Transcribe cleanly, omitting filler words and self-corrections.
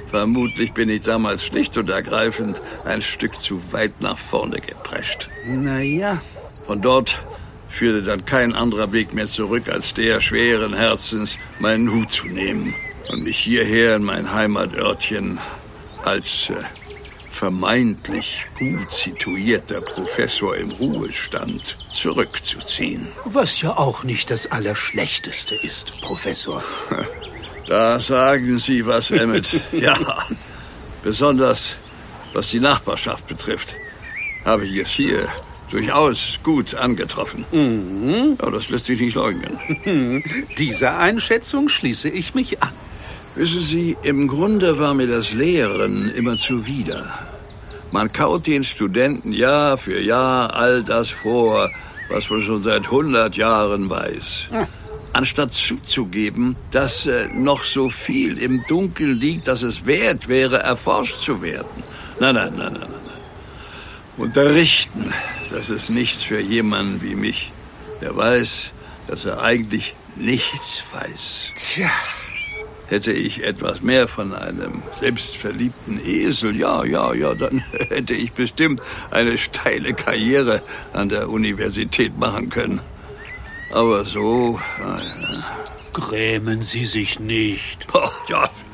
Vermutlich bin ich damals schlicht und ergreifend ein Stück zu weit nach vorne geprescht. Naja. Von dort führte dann kein anderer Weg mehr zurück, als der, schweren Herzens meinen Hut zu nehmen und mich hierher in mein Heimatörtchen als vermeintlich gut situierter Professor im Ruhestand zurückzuziehen. Was ja auch nicht das Allerschlechteste ist, Professor. Da sagen Sie was, Emmett. Ja, besonders was die Nachbarschaft betrifft, habe ich es hier durchaus gut angetroffen. Aber das lässt sich nicht leugnen. Dieser Einschätzung schließe ich mich an. Wissen Sie, im Grunde war mir das Lehren immer zuwider. Man kaut den Studenten Jahr für Jahr all das vor, was man schon seit 100 Jahren weiß. Anstatt zuzugeben, dass noch so viel im Dunkeln liegt, dass es wert wäre, erforscht zu werden. Nein. Unterrichten, das ist nichts für jemanden wie mich, der weiß, dass er eigentlich nichts weiß. Tja. Hätte ich etwas mehr von einem selbstverliebten Esel, ja, dann hätte ich bestimmt eine steile Karriere an der Universität machen können. Aber so... Grämen Sie sich nicht. Ja,